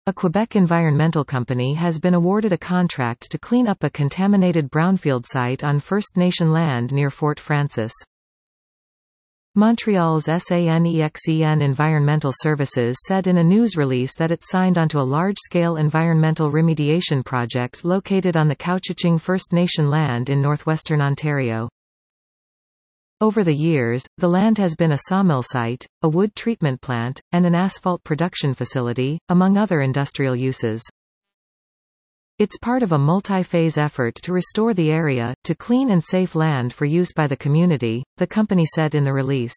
A Quebec environmental company has been awarded a contract to clean up a contaminated brownfield site on First Nation land near Fort Frances. Montreal's SANEXEN Environmental Services said in a news release that it signed onto a large-scale environmental remediation project located on the Couchiching First Nation land in northwestern Ontario. Over the years, the land has been a sawmill site, a wood treatment plant, and an asphalt production facility, among other industrial uses. It's part of a multi-phase effort to restore the area, to clean and safe land for use by the community, the company said in the release.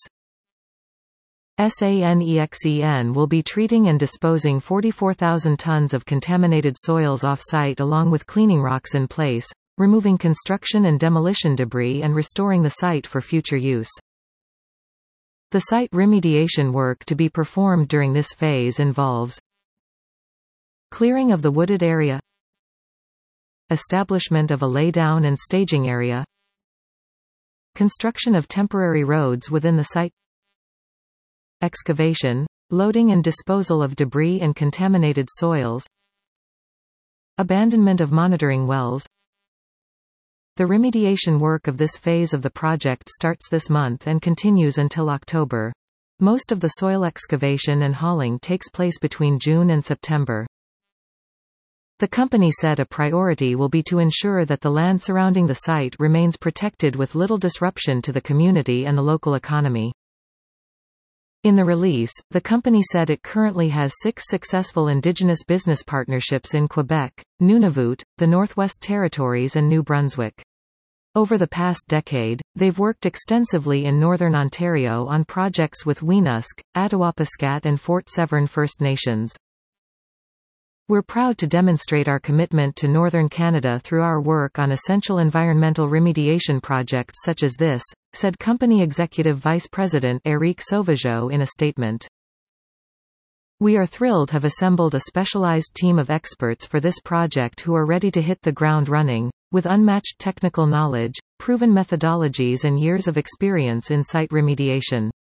SANEXEN will be treating and disposing 44,000 tons of contaminated soils off-site along with cleaning rocks in place, removing construction and demolition debris and restoring the site for future use. The site remediation work to be performed during this phase involves clearing of the wooded area, establishment of a laydown and staging area, construction of temporary roads within the site, excavation, loading and disposal of debris and contaminated soils, abandonment of monitoring wells. The remediation work of this phase of the project starts this month and continues until October. Most of the soil excavation and hauling takes place between June and September. The company said a priority will be to ensure that the land surrounding the site remains protected with little disruption to the community and the local economy. In the release, the company said it currently has 6 successful Indigenous business partnerships in Quebec, Nunavut, the Northwest Territories and New Brunswick. Over the past decade, they've worked extensively in Northern Ontario on projects with Weenusk, Attawapiskat and Fort Severn First Nations. We're proud to demonstrate our commitment to Northern Canada through our work on essential environmental remediation projects such as this, said Company Executive Vice President Éric Sauvageau in a statement. We are thrilled to have assembled a specialized team of experts for this project who are ready to hit the ground running, with unmatched technical knowledge, proven methodologies and years of experience in site remediation.